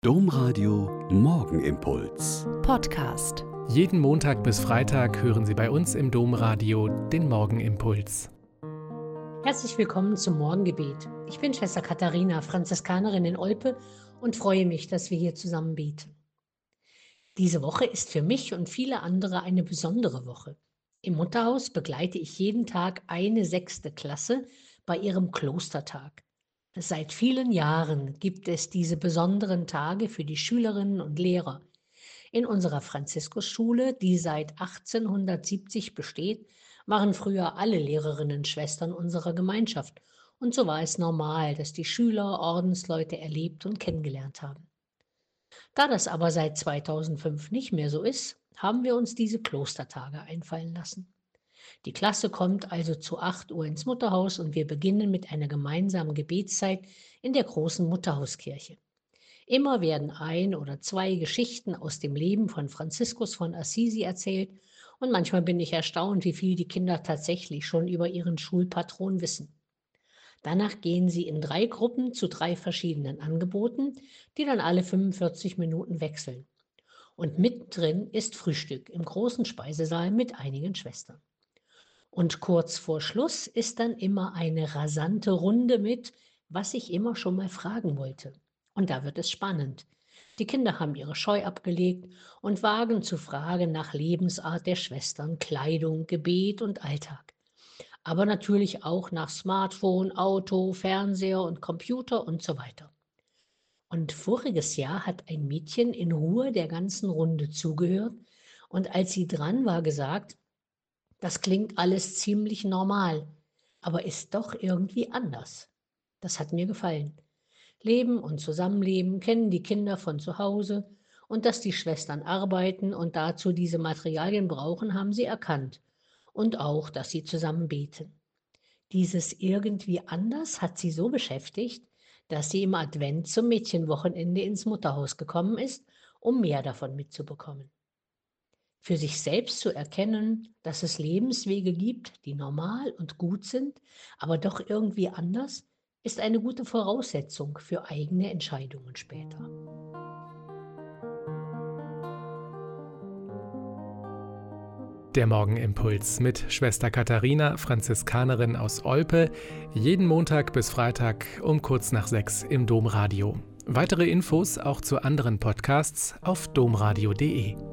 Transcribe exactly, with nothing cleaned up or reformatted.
Domradio Morgenimpuls. Podcast. Jeden Montag bis Freitag hören Sie bei uns im Domradio den Morgenimpuls. Herzlich willkommen zum Morgengebet. Ich bin Schwester Katharina, Franziskanerin in Olpe und freue mich, dass wir hier zusammen beten. Diese Woche ist für mich und viele andere eine besondere Woche. Im Mutterhaus begleite ich jeden Tag eine sechste Klasse bei ihrem Klostertag. Seit vielen Jahren gibt es diese besonderen Tage für die Schülerinnen und Lehrer. In unserer Franziskusschule, die seit achtzehnhundertsiebzig besteht, waren früher alle Lehrerinnen Schwestern unserer Gemeinschaft. Und so war es normal, dass die Schüler Ordensleute erlebt und kennengelernt haben. Da das aber seit zweitausendfünf nicht mehr so ist, haben wir uns diese Klostertage einfallen lassen. Die Klasse kommt also zu acht Uhr ins Mutterhaus und wir beginnen mit einer gemeinsamen Gebetszeit in der großen Mutterhauskirche. Immer werden ein oder zwei Geschichten aus dem Leben von Franziskus von Assisi erzählt und manchmal bin ich erstaunt, wie viel die Kinder tatsächlich schon über ihren Schulpatron wissen. Danach gehen sie in drei Gruppen zu drei verschiedenen Angeboten, die dann alle fünfundvierzig Minuten wechseln. Und mittendrin ist Frühstück im großen Speisesaal mit einigen Schwestern. Und kurz vor Schluss ist dann immer eine rasante Runde mit, was ich immer schon mal fragen wollte. Und da wird es spannend. Die Kinder haben ihre Scheu abgelegt und wagen zu fragen nach Lebensart der Schwestern, Kleidung, Gebet und Alltag. Aber natürlich auch nach Smartphone, Auto, Fernseher und Computer und so weiter. Und voriges Jahr hat ein Mädchen in Ruhe der ganzen Runde zugehört und als sie dran war, gesagt: Das klingt alles ziemlich normal, aber ist doch irgendwie anders. Das hat mir gefallen. Leben und Zusammenleben kennen die Kinder von zu Hause und dass die Schwestern arbeiten und dazu diese Materialien brauchen, haben sie erkannt. Und auch, dass sie zusammen beten. Dieses irgendwie anders hat sie so beschäftigt, dass sie im Advent zum Mädchenwochenende ins Mutterhaus gekommen ist, um mehr davon mitzubekommen. Für sich selbst zu erkennen, dass es Lebenswege gibt, die normal und gut sind, aber doch irgendwie anders, ist eine gute Voraussetzung für eigene Entscheidungen später. Der Morgenimpuls mit Schwester Katharina, Franziskanerin aus Olpe, jeden Montag bis Freitag um kurz nach sechs im Domradio. Weitere Infos auch zu anderen Podcasts auf domradio punkt de.